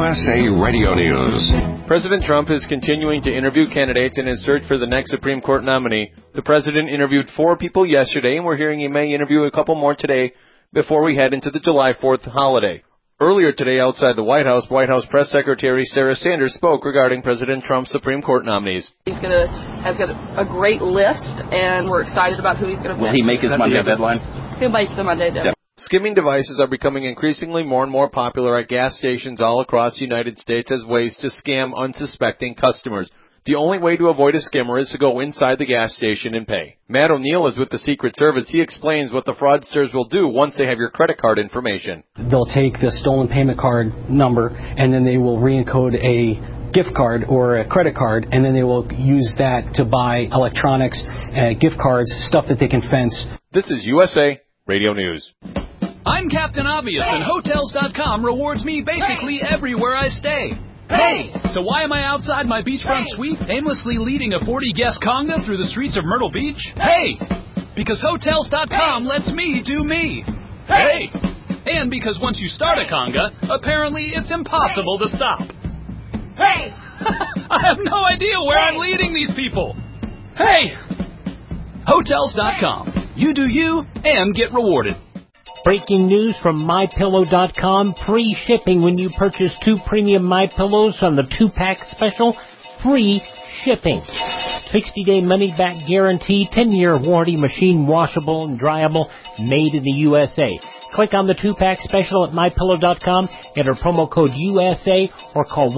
USA Radio News. President Trump is continuing to interview candidates in his search for the next Supreme Court nominee. The president interviewed 4 people yesterday, and we're hearing he may interview a couple more today before we head into the July 4th holiday. Earlier today, outside the White House Press Secretary Sarah Sanders spoke regarding President Trump's Supreme Court nominees. Has got a great list, and we're excited about who he's going to pick. Will he make his Monday deadline? He'll make the Monday deadline. Skimming devices are becoming increasingly more and more popular at gas stations all across the United States as ways to scam unsuspecting customers. The only way to avoid a skimmer is to go inside the gas station and pay. Matt O'Neill is with the Secret Service. He explains what the fraudsters will do once they have your credit card information. They'll take the stolen payment card number, and then they will re-encode a gift card or a credit card, and then they will use that to buy electronics, gift cards, stuff that they can fence. This is USA Radio News. I'm Captain Obvious, and Hotels.com rewards me basically everywhere I stay. Hey! So why am I outside my beachfront suite, aimlessly leading a 40-guest conga through the streets of Myrtle Beach? Hey! Because Hotels.com lets me do me. Hey! And because once you start a conga, apparently it's impossible to stop. Hey! I have no idea where I'm leading these people. Hey! Hotels.com. You do you and get rewarded. Breaking news from MyPillow.com. Free shipping when you purchase 2 premium MyPillows on the 2-pack special. Free shipping. 60-day money-back guarantee. 10-year warranty. Machine washable and dryable. Made in the USA. Click on the 2-pack special at MyPillow.com. Enter promo code USA or call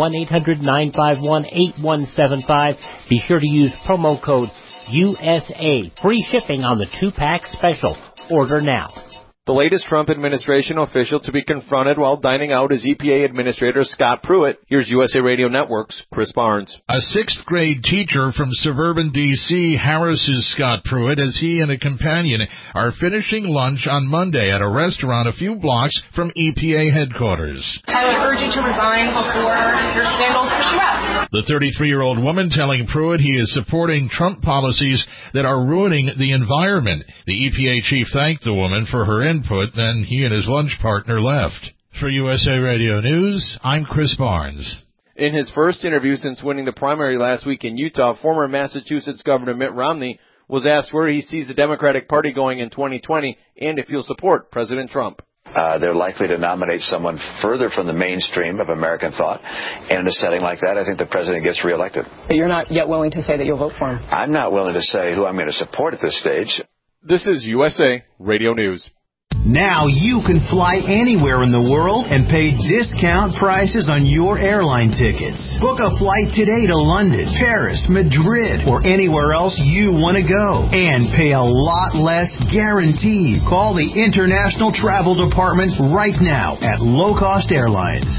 1-800-951-8175. Be sure to use promo code USA. Free shipping on the 2-pack special. Order now. The latest Trump administration official to be confronted while dining out is EPA Administrator Scott Pruitt. Here's USA Radio Network's Chris Barnes. A 6th grade teacher from suburban D.C. harasses Scott Pruitt as he and a companion are finishing lunch on Monday at a restaurant a few blocks from EPA headquarters. I would urge you to resign before your scandals push you out. The 33-year-old woman telling Pruitt he is supporting Trump policies that are ruining the environment. The EPA chief thanked the woman for her input, then he and his lunch partner left. For USA Radio News, I'm Chris Barnes. In his first interview since winning the primary last week in Utah, former Massachusetts Governor Mitt Romney was asked where he sees the Democratic Party going in 2020 and if he'll support President Trump. They're likely to nominate someone further from the mainstream of American thought. And in a setting like that, I think the president gets reelected. You're not yet willing to say that you'll vote for him? I'm not willing to say who I'm going to support at this stage. This is USA Radio News. Now you can fly anywhere in the world and pay discount prices on your airline tickets. Book a flight today to London, Paris, Madrid, or anywhere else you want to go. And pay a lot less guaranteed. Call the International Travel Department right now at Low Cost Airlines.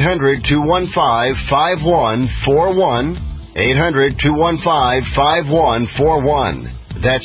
800-215-5141. 800-215-5141. That's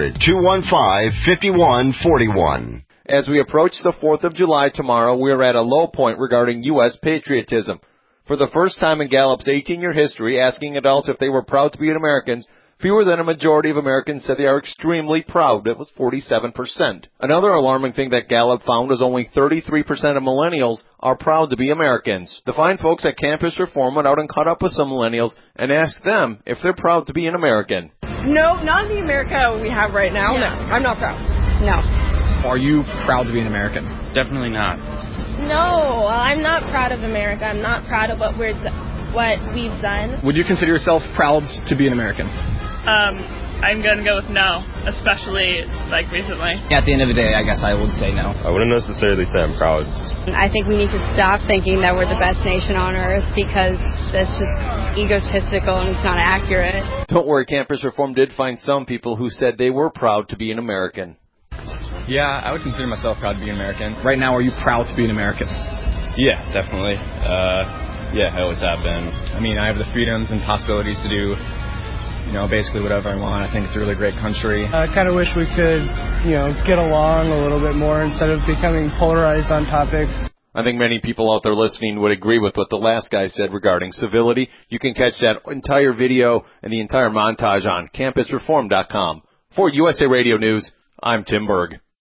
800-215-5141. As we approach the 4th of July tomorrow, we are at a low point regarding U.S. patriotism. For the first time in Gallup's 18-year history, asking adults if they were proud to be Americans, fewer than a majority of Americans said they are extremely proud. It was 47%. Another alarming thing that Gallup found was only 33% of millennials are proud to be Americans. The fine folks at Campus Reform went out and caught up with some millennials and asked them if they're proud to be an American. No, not the America we have right now. No, I'm not proud. No. Are you proud to be an American? Definitely not. No, I'm not proud of America. I'm not proud of what we've done. Would you consider yourself proud to be an American? I'm going to go with no, especially like recently. At the end of the day, I guess I would say no. I wouldn't necessarily say I'm proud. I think we need to stop thinking that we're the best nation on earth because that's just egotistical and it's not accurate. Don't worry, Campus Reform did find some people who said they were proud to be an American. Yeah, I would consider myself proud to be an American. Right now, are you proud to be an American? Yeah, definitely. Yeah, I always have been. I mean, I have the freedoms and possibilities to do, basically whatever I want. I think it's a really great country. I kind of wish we could, get along a little bit more instead of becoming polarized on topics. I think many people out there listening would agree with what the last guy said regarding civility. You can catch that entire video and the entire montage on campusreform.com. For USA Radio News, I'm Tim Berg.